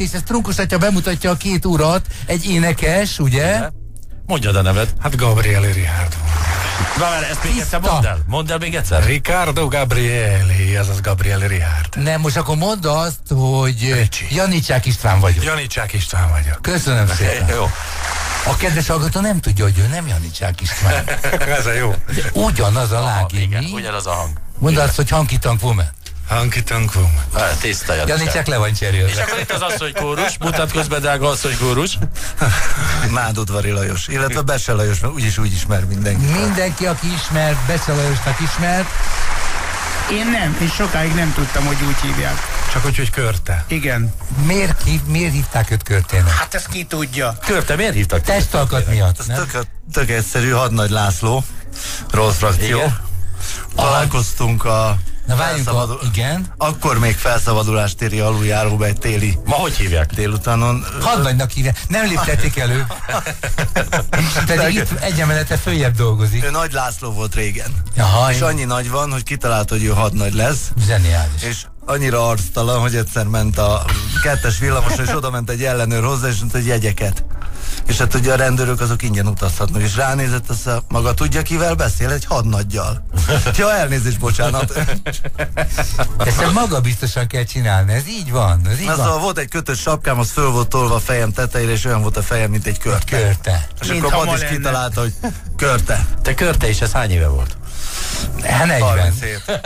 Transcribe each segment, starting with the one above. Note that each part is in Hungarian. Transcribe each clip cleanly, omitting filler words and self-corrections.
és ezt Trunkos atya bemutatja a két urat, egy énekes, ugye? Mondjad a neved. Hát Gabriele Richard. Várj, ezt még egyszer mondd el. Mondd el még egyszer. Riccardo Gabrieli, azaz Gabriele Richard. Nem, most akkor mondd azt, hogy Ricsi. Janicsák István vagyok. Janicsák István vagyok. Köszönöm szépen. Jó. A kedves hallgató nem tudja, hogy ő nem Janicsák István. Ez a jó. De ugyanaz a lági, Igen, mi? ugyanaz a hang. Mondd azt, hogy Honky Tonk Woman. Honky Tonk Woman. Tiszta Janicsák le van cserélve. És akkor itt az asszony kórus, mutatkozz be, drága asszony kórus. Nádudvari Lajos, illetve Besse Lajos, mert úgyis úgy ismer mindenki. Mindenki, aki ismert, Besse Lajosnak ismert. Én nem, én sokáig nem tudtam, hogy úgy hívják. Csak hogy Körte. Igen. Miért hívták őt Körtének? Hát ezt ki tudja. Körte, miért hívtak? Testalkat miatt, Ez nem? tök egyszerű, Hadnagy László, Rolls frakció. Igen. Találkoztunk a Na várjunk, igen. akkor még felszabadulástéri aluljáróba egy téli Ma hogy hívják? délutanon. Hadnagynak hívják. Nem léptették elő. Pedig itt egy emelete följebb dolgozik. Ő Nagy László volt régen. Aha, És annyi nagy van, hogy kitalálta, hogy ő hadnagy lesz. zseniális. És annyira arctalan, hogy egyszer ment a 2-es villamos, és oda ment egy ellenőr hozzá, és mondta, hogy jegyeket. És hát ugye a rendőrök azok ingyen utazhatnak, és ránézett, azt mondja, maga tudja, kivel beszél? Egy hadnaggyal. Ja, elnézést, bocsánat. Ezt maga biztosan kell csinálni, ez így van. Ez így van. Szóval volt egy kötött sapkám, az föl volt tolva a fejem tetejére, és olyan volt a fejem, mint egy körte. Körte. És Mint akkor ha Bad ma is lenne. kitalálta, hogy körte. Te Körte is, ez hány éve volt? Hát 40. 37.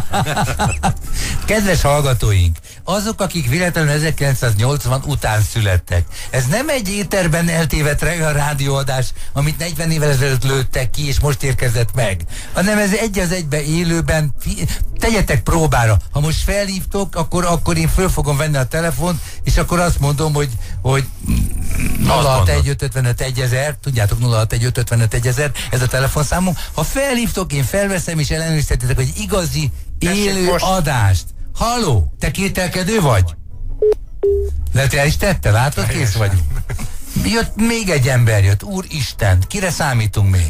Kedves hallgatóink, azok, akik véletlenül 1980 után születtek. Ez nem egy éterben eltévedt a rádióadás, amit 40 évvel ezelőtt lőttek ki, és most érkezett meg. Hanem ez egy az egybe élőben. Tegyetek próbára. Ha most felhívtok, akkor én föl fogom venni a telefont, és akkor azt mondom, hogy 061-555-1000, tudjátok, 061-555-1000, ez a telefonszámom. Ha felhívtok, én felveszem, és ellenőrizhetitek, hogy igazi élő most. adást. Halló, te kételkedő vagy? Lehet, el is tette, látod, kész vagyunk. Jött még egy ember jött, úristen, kire számítunk még?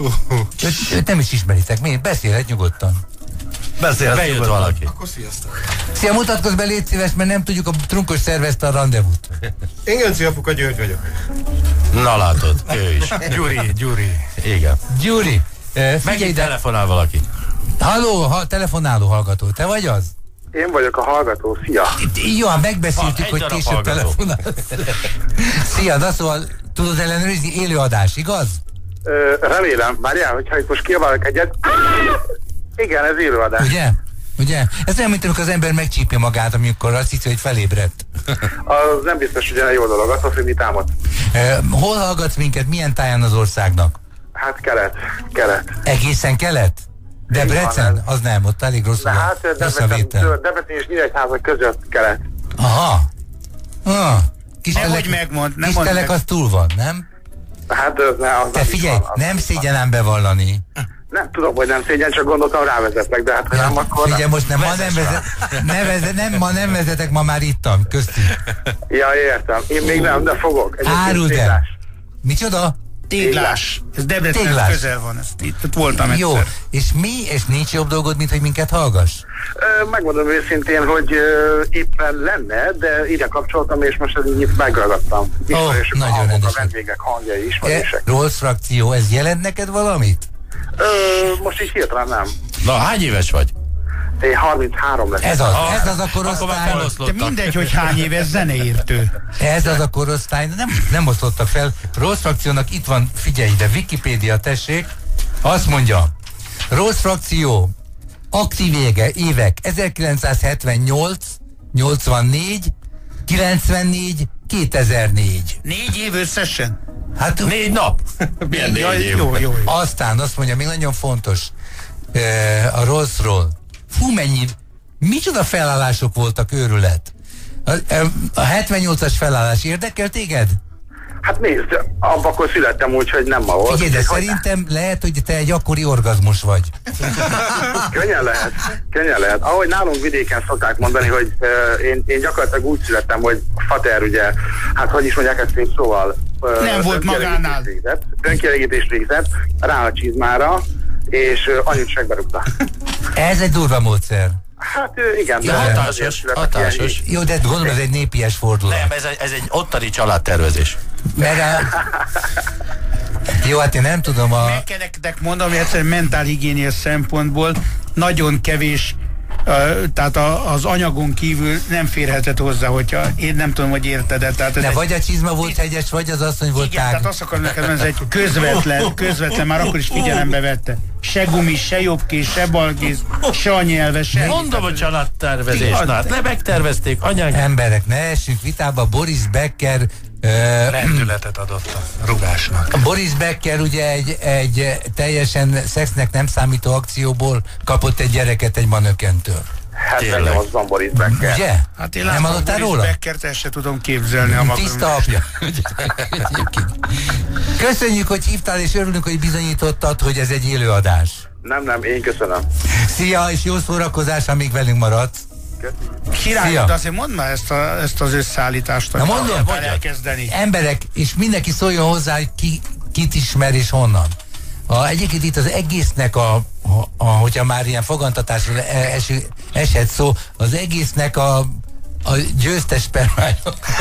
Őt nem is ismeritek, miért? Beszélhet nyugodtan. Beszélhetünk. Bejött valaki. Akkor sziasztok. Szia, mutatkozz be, légy szíves, mert nem tudjuk, a Trunkos szervezte a rendezvút. Én Gönci apuka György vagyok. Na látod, ő is. Gyuri. Igen. Gyuri, figyelj Megint ide. telefonál valaki. Halló, telefonáló hallgató, te vagy az? Én vagyok a hallgató, szia! Jó, hát megbeszéltük, Egy hogy darab később hallgató. telefonálsz. Szia, na szóval tudod ellenőrizni, élő adás, igaz? Remélem, várjál, hogyha itt most kiabálok egyet. Igen, ez élőadás. Ugye? Ez olyan, mint amikor az ember megcsípja magát, amikor azt hiszi, hogy felébredt. Az nem biztos, hogy olyan jó dolog, attól függ, mit álmod. Hol hallgatsz minket, milyen táján az országnak? Hát kelet. Egészen kelet? Debrecen? van, Az nem, ott elég rosszul. De hát Debrecen és Nyíregyháza között kelet. Aha. Nehogy megmond, nem mondd Kistelek meg. az túl van, nem? Hát az Te is figyelj, van, az nem is van. szégyenem bevallani. Nem tudom, hogy nem szégyen, csak gondoltam rávezetlek, de hát ha nem, akkor Figyelj, nem. most ma nem vezetek, ma már ittam, köztünk. Ja, értem. Én még nem, de fogok. Egyébként Áruld el. téglás. Micsoda? Téglás. Ez Debrecen Téglás. közel van, itt voltam egyszer. Jó, és nincs jobb dolgod, mint hogy minket hallgass? Megmondom őszintén, hogy éppen lenne, de ide kapcsoltam, és most itt megragadtam. Ismerősök, nagyon hangok, rendes. a vendégek hangjai, ismerősek. Rolls frakció, ez jelent neked valamit? Most így hirtelen nem. Na, hány éves vagy? Én 33 lesz. Ez az a Akkor már korosztály. De feloszlottak. mindegy, hogy hány éves zeneértő. Ez az a korosztály, nem osztottak fel. Rolls frakciónak itt van, figyelj ide, Wikipédia, tessék. Azt mondja, Rolls frakció aktív évek 1978, 84, 94, 2004. 4 év összesen? Hát 4 nap. Milyen 4 év? Jó. aztán azt mondja, még nagyon fontos, a Rollsról. Fú, micsoda felállások voltak, őrület. A 78-as felállás érdekel téged? Hát nézd, abban akkor születtem úgy, hogy nem ma volt. Figyelj, de Hogy szerintem lehet, hogy te egy akkori orgazmus vagy. Könnyen lehet. Ahogy nálunk vidéken szokták mondani, hogy én gyakorlatilag úgy születtem, hogy Fater ugye, hát hogy is mondják ezt szép szóval. Nem volt magánál. Önkielégítést végzett, rá a csizmára, és anyut segbe rúgta. Ez egy durva módszer. Hát igen, Ja, de hatásos, azért született hatásos. Jó, de gondolom ez egy népies fordulat. Nem, ez egy ottani családtervezés. Mert jó, hát én nem tudom Meg kell nektek mondom, hogy egyszerűen mentálhigiéniás szempontból nagyon kevés, tehát az anyagon kívül nem férhetett hozzá, hogyha én nem tudom, hogy érted-e. Tehát De vagy a csizma volt hegyes, vagy az asszony volt igen, tág. tehát azt akarom neked mondani, ez egy közvetlen, már akkor is figyelembe vette. Se gumi, se jobbkész, se balkész, se a nyelve, se... Mondom, hogy családtervezés. Igen. Na, hát megtervezték, anyák. Emberek, ne essünk vitába, Boris Becker Lendületet adott a rugásnak. Boris Becker ugye egy teljesen szexnek nem számító akcióból kapott egy gyereket egy manökentől. 78-ban Boris Becker. Ugye? Hát én nem látom, hallottál Boris róla? Beckert, ezt se tudom képzelni a magam. Tiszta apja. Köszönjük, hogy hívtál, és örülünk, hogy bizonyítottad, hogy ez egy élőadás. Nem, én köszönöm. Szia, és jó szórakozás, amíg velünk maradsz. Király, Szia. de azért mondd már ezt az összeállítást. Na mondom, elkezdeni. emberek, és mindenki szóljon hozzá, hogy kit ismer és honnan. Egyébként itt az egésznek hogyha már ilyen fogantatásról esett szó, az egésznek a győztes spermája.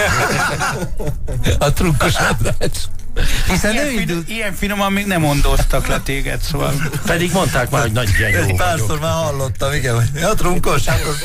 A trunkos András. Hiszen Ilyen finoman még nem mondoztak le téged, szóval. Pedig mondták már, hogy nagy genyó Párszor vagyok. már hallottam, igen, hogy a trunkos.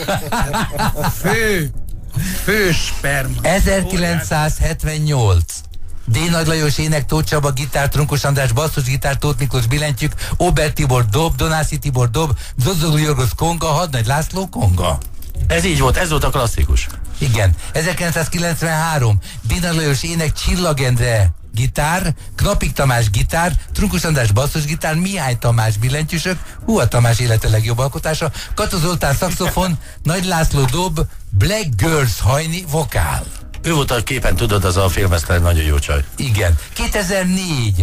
Fő sperma. 1978. D. Nagy Lajos ének, Tóth Csaba gitár, Trunkos András basszusgitár, Tóth Miklós billentyűk, Óbert Tibor dob, Donászi Tibor dob, Zozzoglu Jorgosz konga, Hadnagy László konga. Ez így volt, ez volt a klasszikus. Igen. 1993. D. Nagy Lajos ének, Csillag Endre gitár, Knapik Tamás gitár, Trunkos András basszusgitár, Mihály Tamás billentyűsök, Hua Tamás élete legjobb alkotása, Kato Zoltán szaxofon, Nagy László dob, Black Girls hajni vokál. Ő volt a képen, tudod, az a filmesztelen nagyon jó csaj. Igen. 2004.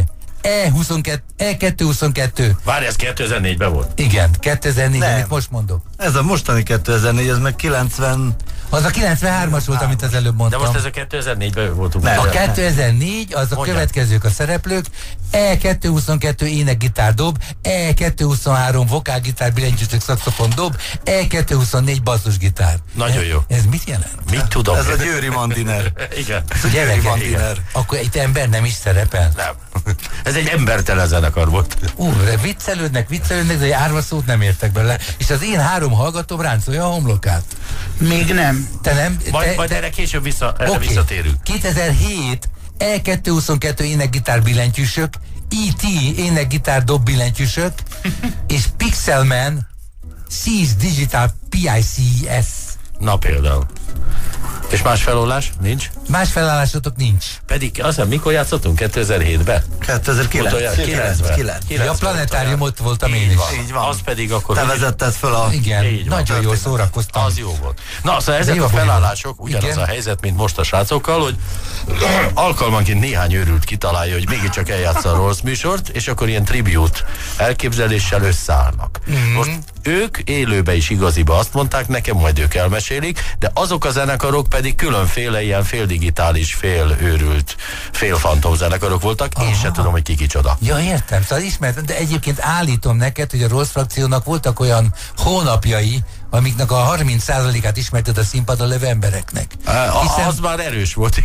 E222. Várj, ez 2004-ben volt. Igen, 2004, Nem. amit most mondok. Ez a mostani 2004, ez meg 90... Az a 93-as volt, amit az előbb De mondtam. most ez a 2004-ben voltunk. Nem. A 2004, az a Mondjad. következők a szereplők, E222 énekgitár dob, E223 vokálgitár, billentyűsök, szaxofon dob, E224 basszusgitár. Nagyon jó. Ez mit jelent? Mit tudom? Ez a Győri Mandiner. Igen. Gyerekek, Mandiner. akkor itt ember nem is szerepel. Nem. Ez egy embertelen zenekar volt. Viccelődnek, de egy árva szót nem értek bele. És az én 3 hallgatóm ráncolja a homlokát. Még nem. Te nem? Majd erre később Oké. visszatérünk. 2007 E222 énekgitár billentyűsök, E.T. énekgitár dob billentyűsök, és Pixelman Seas Digital PICS. Na például. És más feloldás? Nincs? Más felállásotok nincs. Pedig aztán mikor játszottunk? 2007-ben? 2009. Utoljára 9-ben. Ja, a planetárium ott voltam én is. Így van. Az pedig akkor... Te vezetted föl a... Igen, Így van. nagyon jól szórakoztam. Az jó volt. Na, szóval ezek jó a volt. felállások, ugyanaz Igen. a helyzet, mint most a srácokkal, hogy alkalmanként néhány őrült kitalálja, hogy mégiscsak eljátsza a Rolls műsort, és akkor ilyen tribute elképzeléssel összeállnak. Most ők élőbe is igaziba azt mondták nekem, majd ők elmesélik, de azok a zenekarok pedig különféle ilyen féldigitális, félőrült, félfantom zenekarok voltak, én se tudom, hogy ki kicsoda. Ja, értem, szóval ismertem, de egyébként állítom neked, hogy a Rolls frakciónak voltak olyan hónapjai, amiknek a 30%-át ismerted a színpadon levő embereknek. Az már erős volt.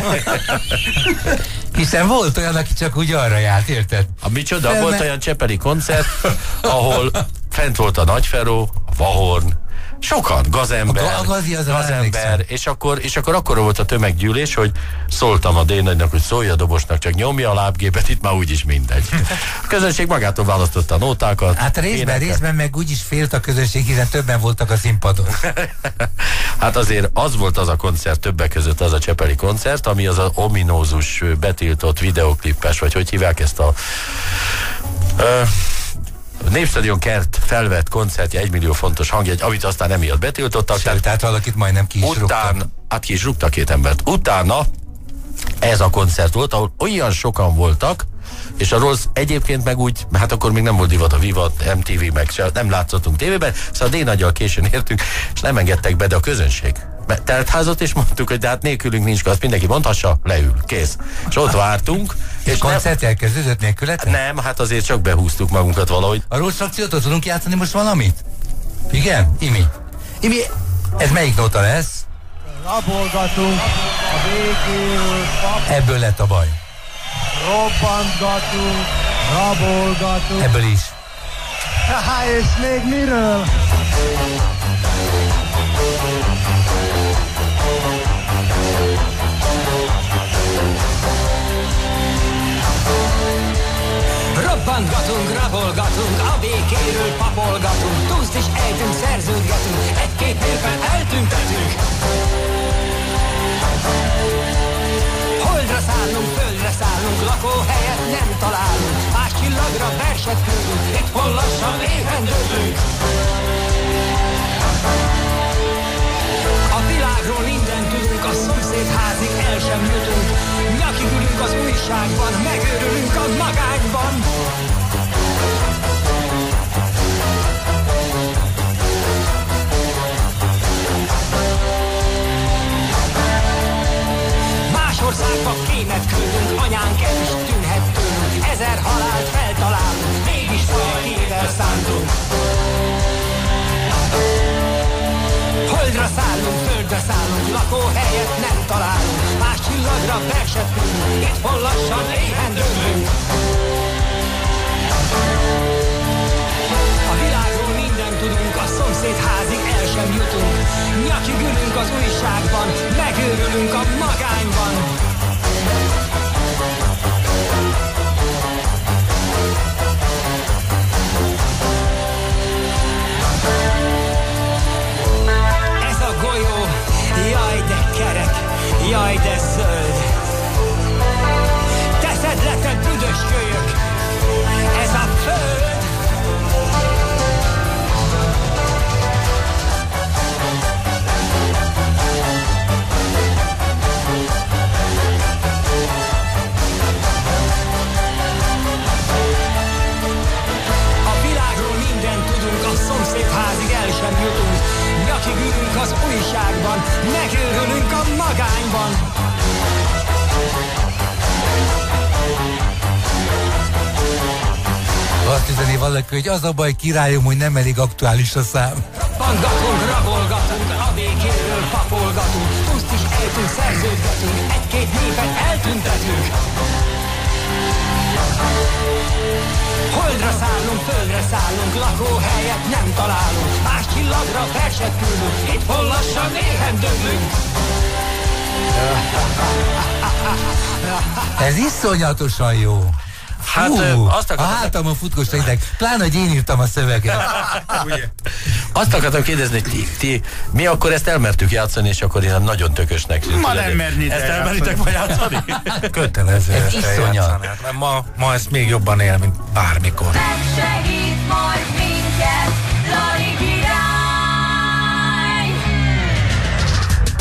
Hiszen volt olyan, aki csak úgy arra járt, érted? A micsoda, volt olyan csepeli koncert, ahol fent volt a Nagyferó, a Vahorn, sokan, Gazember, A Gazi, azra emlékszem. és akkor akkora volt a tömeggyűlés, hogy szóltam a D-nagynak, hogy szólja a dobosnak, csak nyomja a lábgépet, itt már úgyis mindegy. A közönség magától választotta a nótákat. Hát részben meg úgyis félt a közönség, hiszen többen voltak a színpadon. Hát azért az volt az a koncert, többek között az a csepeli koncert, ami az a ominózus, betiltott videoklippes, vagy hogy hívják ezt a... Népstadion kert felvett koncertje, 1 millió fontos hangjegy, amit aztán emiatt betiltottak. Sőt, tehát valakit majdnem ki is rúgtak. Hát ki is rúgtak 2 embert. Utána ez a koncert volt, ahol olyan sokan voltak, és a Rolls egyébként meg úgy, hát akkor még nem volt divat a Vivat, MTV, meg nem látszottunk tévében, szóval D-nagyjal későn értünk, és nem engedtek be, de a közönség teltházat, és mondtuk, hogy de hát nélkülünk nincs gaz, mindenki mondhassa, leül, kész. És ott vártunk. És koncert elkezdődött nélkületlen? Nem, hát azért csak behúztuk magunkat valahogy. A Rolls frakciótól tudunk játszani most valamit? Igen? Imi? Ez melyik nóta lesz? Rabolgatunk a végéről, Ebből lett a baj. robbantgatunk, rabolgatunk. Ebből is. És még miről? Robbantgatunk, rabolgatunk, a békéről papolgatunk, túszt is ejtünk, szerződgetünk, egy-két nélkül eltüntetünk. Holdra szállunk, földre szállunk, lakóhelyet nem találunk, más csillagra verset küldünk, itt hol lassan éhen döglünk. A világról mindent tudunk, a szomszéd házig el sem jutunk, nyakig ülünk az újságban, megőrülünk a magányban. Más országba kémet küldünk, anyánk el is tűnhet tőlünk, 1000 halált feltalálunk, mégis valakivel szántunk. Holdra szállunk, földre szállunk, lakóhelyet nem találunk, más csillagra verset küldünk, itt hol lassan éhen döglünk. A világról mindent tudunk, a szomszéd házig el sem jutunk, nyakig ülünk az újságban, megőrülünk a magányban. Golyó, jaj de kerek, jaj de zöld. Teszed le, te büdös kölyök, ez a föld. A világról mindent tudunk, a szomszéd házig el sem jutunk, nyakig ülünk az újságban, megőrülünk a magányban. Azt üzeni valaki, hogy az a baj, királyom, hogy nem elég aktuális a szám. Robbantgatunk, rabolgatunk, a békéről papolgatunk, túszt is ejtünk, szerződgetünk, egy-két népet eltüntetünk. Holdra szállunk, földre szállunk, lakóhelyet nem találunk, más csillagra verset küldünk, itt hol lassan éhen döglünk. Ez iszonyatosan jó. Hát azt a akartam... hátamon futkos ideg, pláne, hogy én írtam a szöveget. Azt akartam kérdezni, hogy ti mi akkor ezt elmertük játszani, és akkor én nagyon tökösnek tűnt. Ma nem mernéd ezt elmeritek ma játszani? Kötelező Ez este iszonyat. játszani. Ma ezt még jobban él, mint bármikor. Megsegít majd